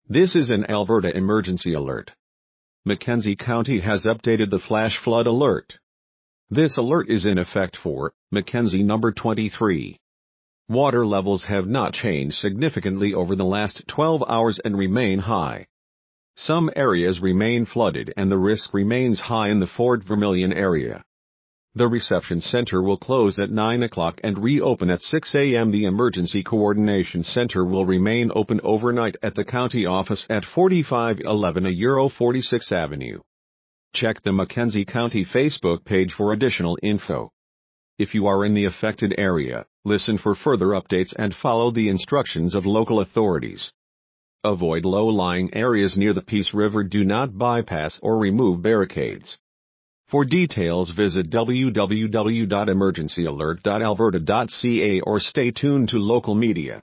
This is an Alberta emergency alert. Mackenzie County has updated the flash flood alert. This alert is in effect for Mackenzie number 23. Water levels have not changed significantly over the last 12 hours and remain high. Some areas remain flooded and the risk remains high in the Fort Vermilion area. The reception center will close at 9 o'clock and reopen at 6 a.m. The Emergency Coordination Center will remain open overnight at the county office at 4511 46th Avenue. Check the Mackenzie County Facebook page for additional info. If you are in the affected area, listen for further updates and follow the instructions of local authorities. Avoid low-lying areas near the Peace River. Do not bypass or remove barricades. For details, visit www.emergencyalert.alberta.ca or stay tuned to local media.